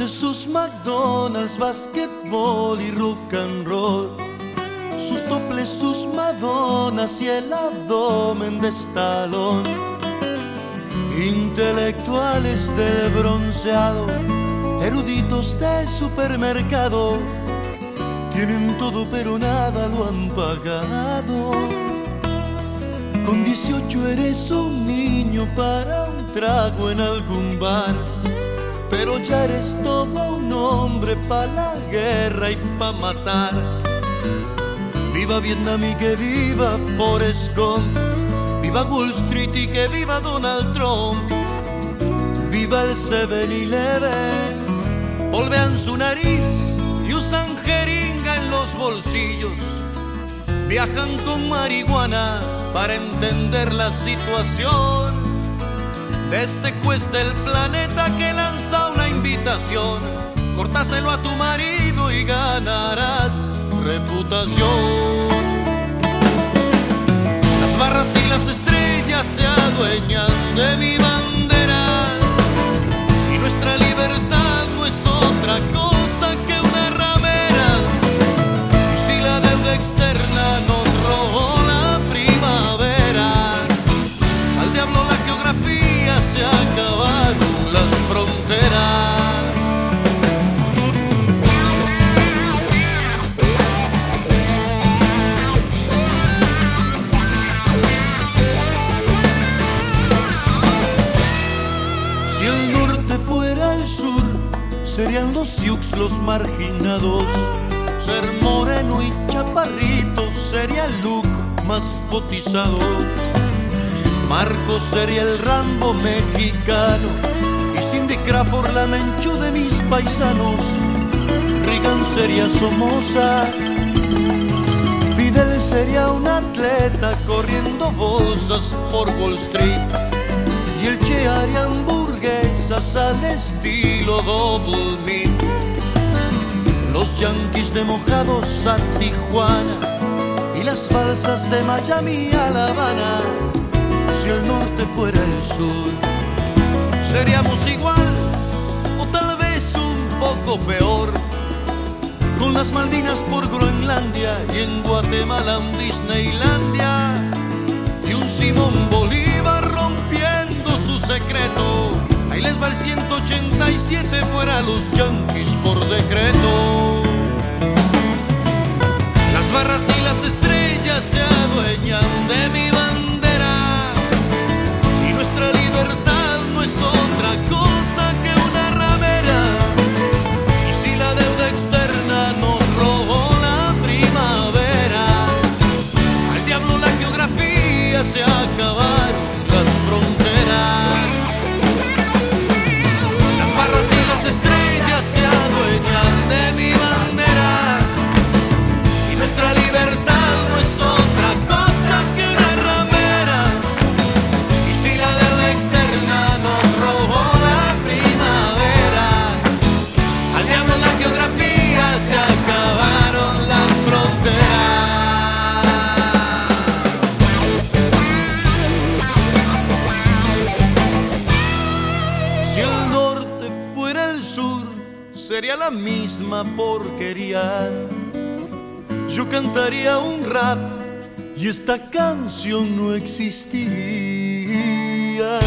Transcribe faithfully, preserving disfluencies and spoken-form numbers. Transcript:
norte sus McDonald's, basquetbol y rock and roll, sus toples, sus Madonas y el abdomen de Stallone. Intelectuales del bronceado, eruditos de supermercado, tienen todo pero nada lo han pagado. Con dieciocho eres un niño para un trago en algún bar, pero ya eres todo un hombre pa' la guerra y pa' matar. Viva Vietnam y que viva Forrest Gump, viva Wall Street y que viva Donald Trump, viva el seven eleven. Polvean su nariz y usan jeringa en los bolsillos, viajan con marihuana para entender la situación de este juez del planeta que lanza una invitación: córtaselo a tu marido y ganarás reputación. Las barras y las estrellas se adueñan de mi bandera, y nuestra libertad no es otra cosa que una ramera. Y si la deuda externa nos robó la primavera, al diablo la geografía, se acabaron las fronteras. Si el norte fuera el sur, serían los Sioux los marginados. Ser moreno y chaparrito sería el look más cotizado. Marcos sería el Rambo mexicano y Cindy Crawford la Menchú de mis paisanos. Reagan sería Somoza, Fidel sería un atleta corriendo bolsas por Wall Street, y el Che haría hamburguesas al estilo Double Meat. Los yanquis de Mojados a Tijuana y las falsas de Miami a La Habana. Si el norte fuera el sur, seríamos igual o tal vez un poco peor, con las Malvinas por Groenlandia y en Guatemala un Disneylandia, y un Simón Bolívar rompiendo su secreto. Ahí les va el ciento ochenta y siete fuera los yanquis por decreto. Las barras y las estrellas se adueñan de mi bandera, y nuestra libertad no es otra cosa que una ramera. Y si la deuda externa nos robó la primavera, al diablo la geografía, se acabaron las fronteras. Las barras y las estrellas se adueñan de mi bandera, y nuestra libertad no es otra cosa que una ramera. Y si la deuda externa nos robó la primavera, al diablo la geografía, se acabaron las fronteras. Si el norte fuera el sur, sería la misma porquería. Yo cantaría un rap y esta canción no existiría.